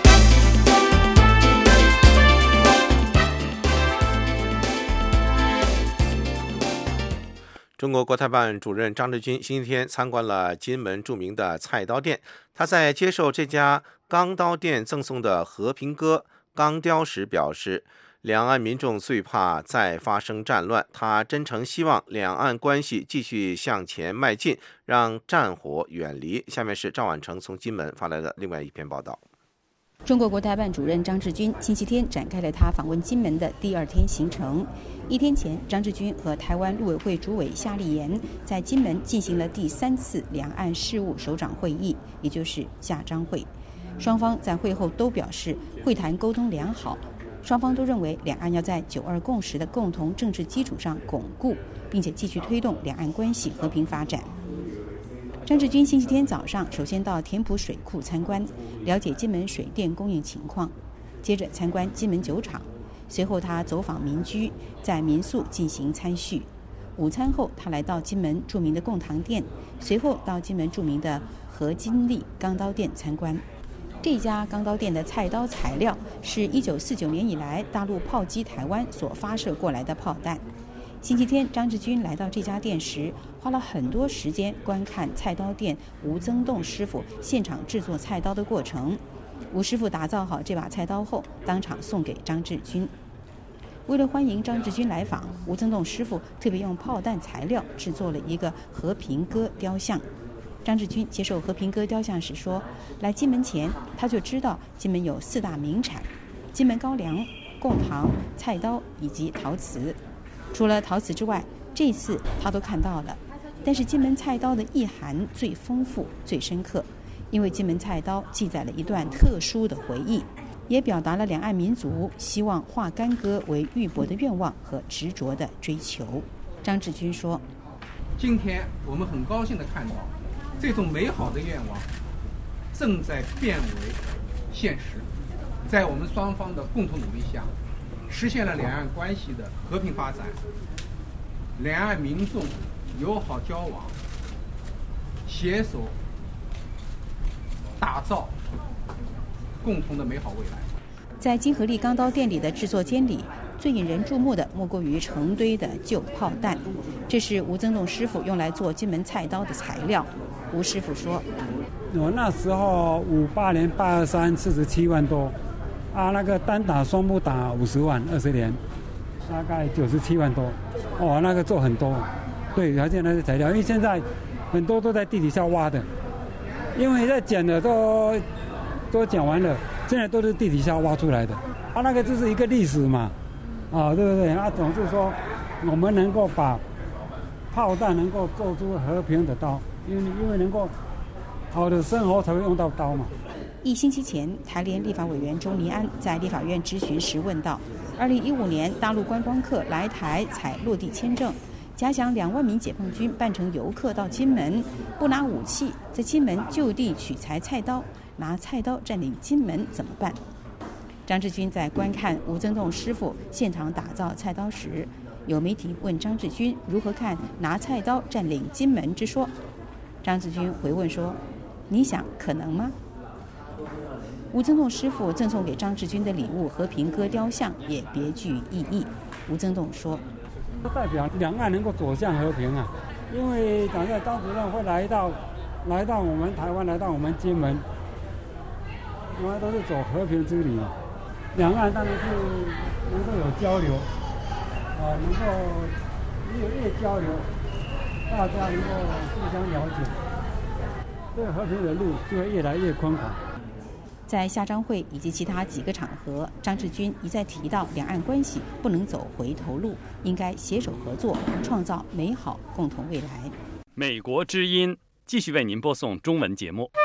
中国国台办主任张志军星期天参观了金门著名的菜刀店。他在接受这家钢刀店赠送的和平鸽钢雕时表示，两岸民众最怕再发生战乱，他真诚希望两岸关系继续向前迈进，让战火远离。下面是赵婉成从金门发来的另外一篇报道。 中国国台办主任张志军星期天展开了他访问金门的第二天行程。一天前，张志军和台湾陆委会主委夏立言在金门进行了第3次两岸事务首长会议，也就是厦张会。双方在会后都表示会谈沟通良好，双方都认为两岸要在9·2共识的共同政治基础上巩固，并且继续推动两岸关系和平发展。张志军星期天早上首先到田埔水库参观，了解金门水电供应情况，接着参观金门酒厂，随后他走访民居，在民宿进行参叙。午餐后，他来到金门著名的贡糖店，随后到金门著名的何金利钢刀店参观。这家钢刀店的菜刀材料是1949年以来大陆炮击台湾所发射过来的炮弹。星期天，张志军来到这家店时，花了很多时间观看菜刀店吴增栋师傅现场制作菜刀的过程。吴师傅打造好这把菜刀后，当场送给张志军。为了欢迎张志军来访，吴增栋师傅特别用炮弹材料制作了一个和平鸽雕像。张志军接受和平鸽雕像时说，来金门前他就知道金门有4大名产：金门高粱、贡糖、菜刀以及陶瓷。除了陶瓷之外，这次他都看到了，但是金门菜刀的意涵最丰富、最深刻，因为金门菜刀记载了一段特殊的回忆，也表达了两岸民族希望化干戈为玉帛的愿望和执着的追求。张志军说：“ 今天我们很高兴地看到，这种美好的愿望正在变为现实，在我们双方的共同努力下，实现了两岸关系的和平发展，两岸民众友好交往，携手打造共同的美好未来。” 在金河利钢刀店里的制作间里，最引人注目的莫过于成堆的旧炮弹，这是吴增栋师傅用来做金门菜刀的材料。吴师傅说：“ 我那时候58年823刺值7万多，那个单打双木打50万，20年大概97万多。那个做很多，对，而且那些材料，因为现在很多都在地底下挖的， 因为在捡的都捡完了，现在都是地底下挖出来的。那个就是一个历史嘛，对不对？总是说我们能够把炮弹能够做出和平的刀，因为能够好的生活才会用到刀嘛。 1星期前，台联立法委员周明安在立法院质询时问道：2015年大陆观光客来台采落地签证，假想2万名解放军扮成游客到金门，不拿武器，在金门就地取材菜刀，拿菜刀占领金门怎么办？张志军在观看吴增栋师傅现场打造菜刀时，有媒体问张志军如何看拿菜刀占领金门之说。张志军回问说：“你想可能吗？”吴增栋师傅赠送给张志军的礼物和平鸽雕像也别具意义。吴增栋说：“ 代表两岸能够走向和平啊，因为党在张主任会来到我们台湾，来到我们金门，我们都是走和平之旅。两岸当然是能够有交流，能够越交流，大家能够互相了解，这个和平的路就会越来越宽广。” 在夏章会以及其他几个场合，张志军一再提到两岸关系不能走回头路，应该携手合作，创造美好共同未来。 美国之音继续为您播送中文节目。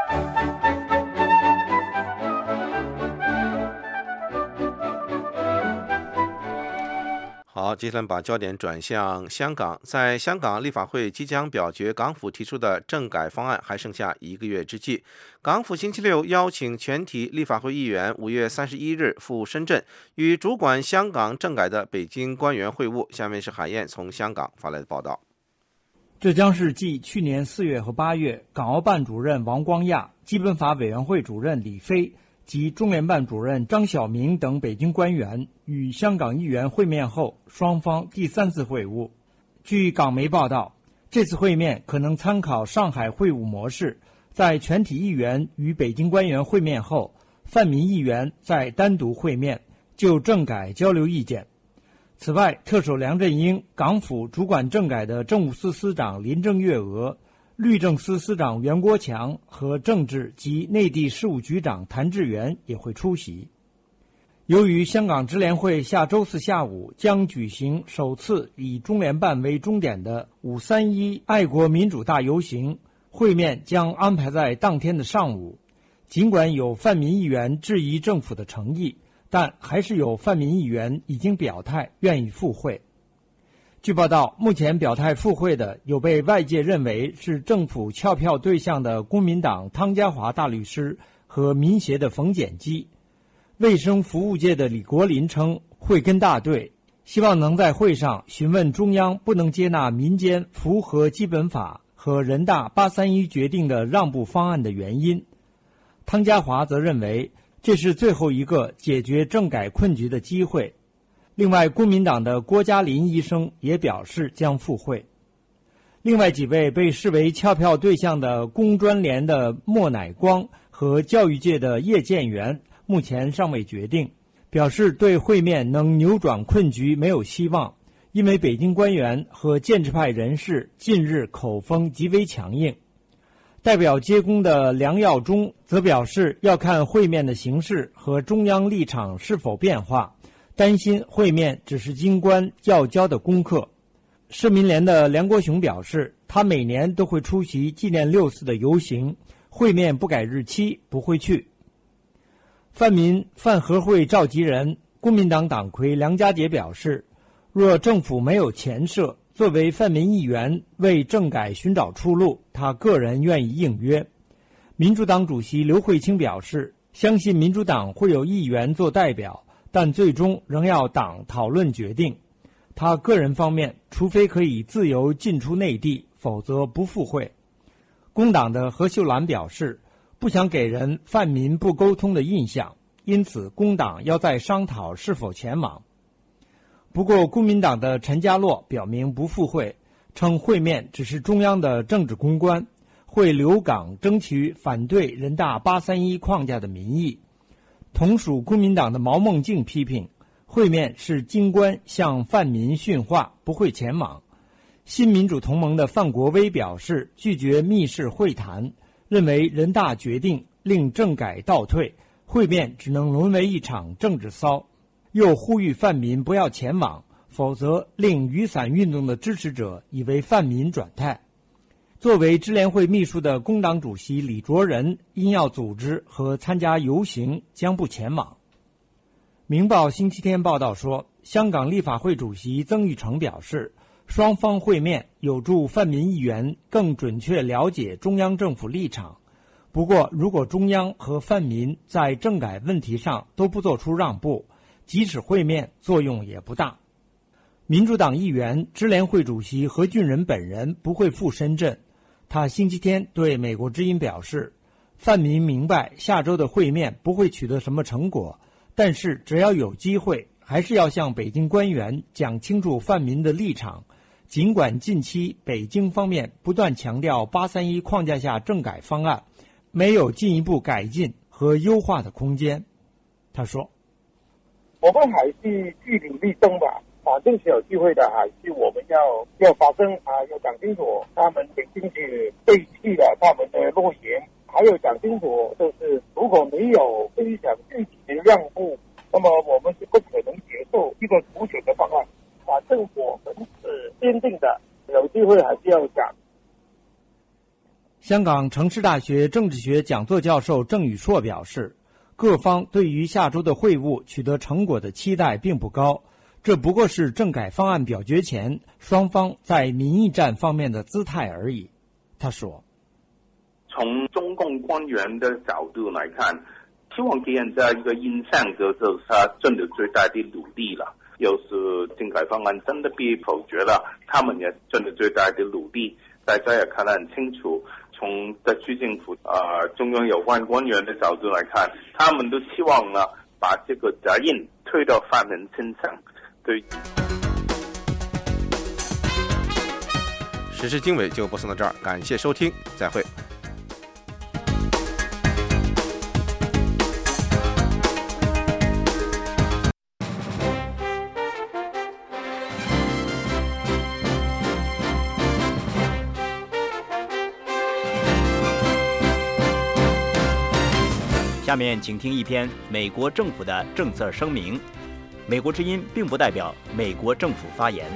好，接下来把焦点转向香港。在香港立法会即将表决港府提出的政改方案还剩下1个月之际，港府星期六邀请全体立法会议员5月31日赴深圳，与主管香港政改的北京官员会晤。下面是海燕从香港发来的报道。 这将是继去年4月和8月，港澳办主任王光亚、基本法委员会主任李飞及中联办主任张晓明等北京官员与香港议员会面后，双方第3次会晤。据港媒报道，这次会面可能参考上海会晤模式，在全体议员与北京官员会面后，泛民议员再单独会面，就政改交流意见。此外，特首梁振英、港府主管政改的政务司司长林郑月娥、律政司司长袁国强和政治及内地事务局长谭志源也会出席。由于香港支联会下周4下午将举行首次以中联办为终点的531爱国民主大游行，会面将安排在当天的上午。尽管有泛民议员质疑政府的诚意，但还是有泛民议员已经表态愿意赴会。据报道，目前表态赴会的有被外界认为是政府撬票对象的公民党汤家骅大律师和民协的冯检基。卫生服务界的李国林称会跟大队，希望能在会上询问中央不能接纳民间符合基本法和人大831决定的让步方案的原因。汤家骅则认为这是最后一个解决政改困局的机会。另外，公民党的郭嘉林医生也表示将赴会。另外几位被视为撬票对象的工专联的莫乃光和教育界的叶建源目前尚未决定，表示对会面能扭转困局没有希望，因为北京官员和建制派人士近日口风极为强硬。代表接工的梁耀忠则表示要看会面的形势和中央立场是否变化，担心会面只是京官要交的功课。社民联的梁国雄表示，他每年都会出席纪念6四的游行，会面不改日期不会去。泛民泛合会召集人、公民党党魁梁家杰表示，若政府没有前设，作为泛民议员为政改寻找出路，他个人愿意应约。民主党主席刘慧卿表示，相信民主党会有议员做代表，但最终仍要党讨论决定。他个人方面，除非可以自由进出内地，否则不赴会。工党的何秀兰表示，不想给人泛民不沟通的印象，因此工党要再商讨是否前往。不过，公民党的陈家洛表明不赴会，称会面只是中央的政治公关，会留港争取反对人大831框架的民意。同属公民党的毛孟静批评，会面是京官向泛民训话，不会前往。新民主同盟的范国威表示拒绝密室会谈， 认为人大决定令政改倒退，会面只能沦为一场政治骚，又呼吁泛民不要前往，否则令雨伞运动的支持者以为泛民转态。作为支联会秘书的工党主席李卓人因要组织和参加游行，将不前往。明报星期天报道说，香港立法会主席曾钰成表示，双方会面有助泛民议员更准确了解中央政府立场。不过，如果中央和泛民在政改问题上都不做出让步，即使会面作用也不大。民主党议员支联会主席何俊仁本人不会赴深圳，他星期天对美国之音表示，泛民明白下周的会面不会取得什么成果，但是只要有机会，还是要向北京官员讲清楚泛民的立场。尽管近期北京方面不断强调831框架下政改方案没有进一步改进和优化的空间，他说：“ 我们还是据理力争吧，反正是有机会的，还是我们要发声啊，要讲清楚他们北京是背弃了他们的诺言，还有讲清楚就是如果没有非常具体的让步，那么我们是不可能接受一个普选的方案。反正我们是坚定的，有机会还是要讲。” 香港城市大学政治学讲座教授郑宇硕表示，各方对于下周的会晤取得成果的期待并不高，这不过是政改方案表决前双方在民意战方面的姿态而已。他说， 从中共官员的角度来看，希望给人家一个印象就是他真的最大的努力了，要是政改方案真的被否决了，他们也真的最大的努力，大家也看得很清楚。从特区政府中央有关官员的角度来看，他们都希望呢把这个责任推到泛民身上。对， 时事经纬就播送到这儿，感谢收听，再会。 下面请听一篇美国政府的政策声明。美国之音并不代表美国政府发言。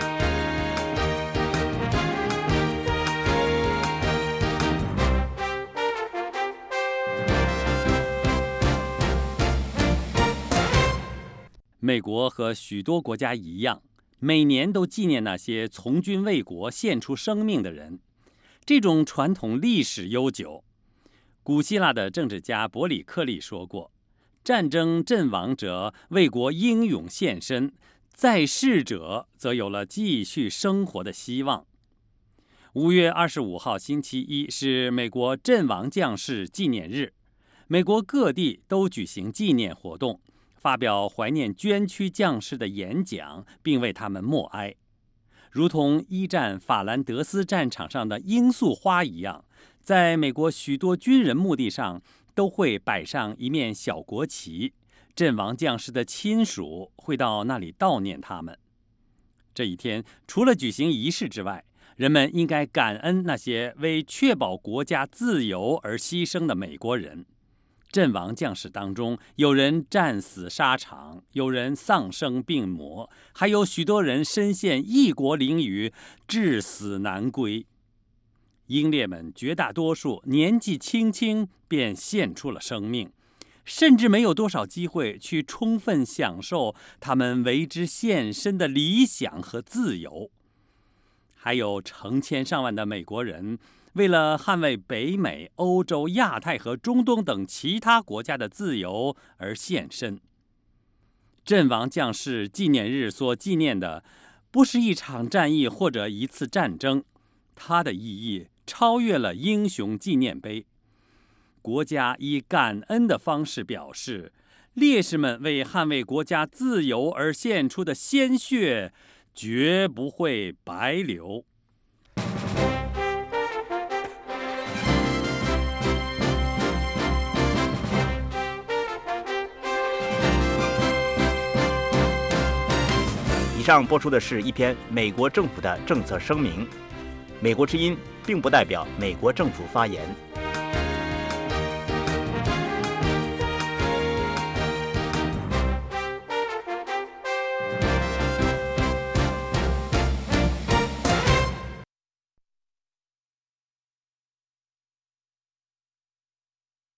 美国和许多国家一样，每年都纪念那些从军为国献出生命的人，这种传统历史悠久。古希腊的政治家伯里克利说过，战争阵亡者为国英勇献身，在世者则有了继续生活的希望。5月25号星期一是美国阵亡将士纪念日，美国各地都举行纪念活动，发表怀念捐躯将士的演讲，并为他们默哀。如同一战法兰德斯战场上的罂粟花一样，在美国许多军人墓地上都会摆上一面小国旗，阵亡将士的亲属会到那里悼念他们。这一天，除了举行仪式之外，人们应该感恩那些为确保国家自由而牺牲的美国人。阵亡将士当中，有人战死沙场，有人丧生病魔，还有许多人身陷异国囹圄，至死难归。英烈们绝大多数年纪轻轻便献出了生命，甚至没有多少机会去充分享受他们为之献身的理想和自由。还有成千上万的美国人为了捍卫北美、欧洲、亚太和中东等其他国家的自由而献身。阵亡将士纪念日所纪念的不是一场战役或者一次战争，它的意义超越了英雄纪念碑。国家以感恩的方式表示，烈士们为捍卫国家自由而献出的鲜血绝不会白流。 以上播出的是一篇美国政府的政策声明。美国之音并不代表美国政府发言。